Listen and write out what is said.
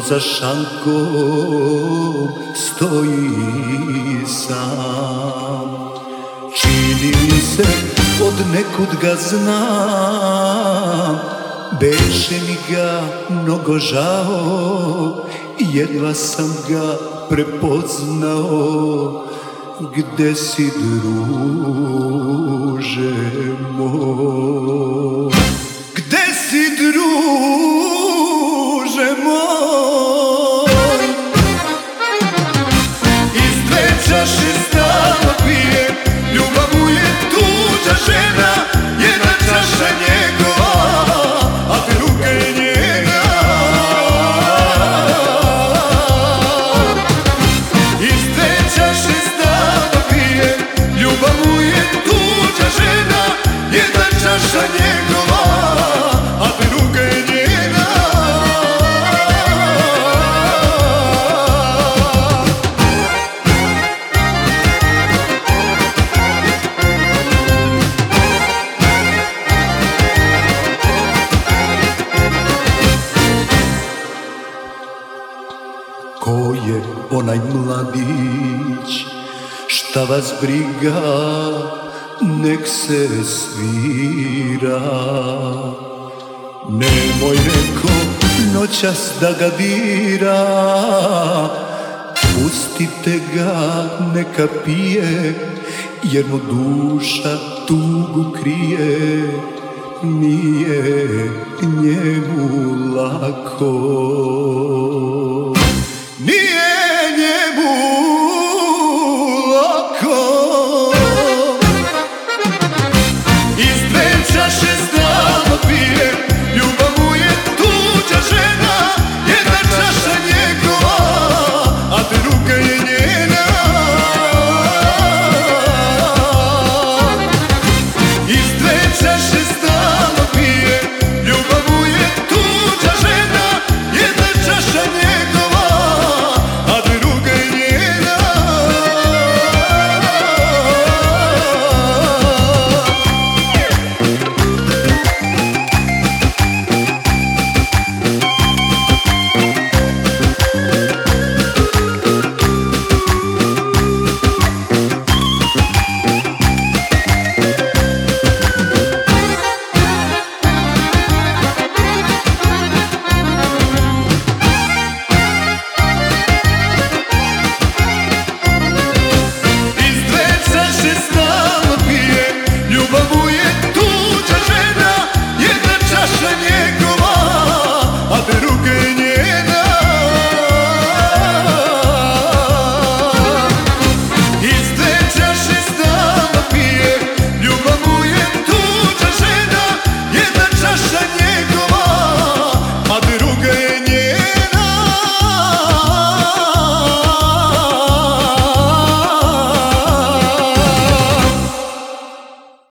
za šankom stoji sam. Čini mi se od nekud ga znam, beše mi ga mnogo žao, jedva sam ga prepoznao. Gde si, druže moj? Gde si, druže moj? Iz dve čaše stalno pije, ljubav mu je tuđa žena, jedna čaša njegova, a druga je njena. Iz dve čaše stalno pije, ljubav mu je tuđa žena, jedna čaša njegova, a druga je njena. Ko je onaj mladić, šta vas briga, nek se svira. Nemoj neko noćas da ga dira, pustite ga neka pije, jer mu duša tugu krije. Nije njemu lako.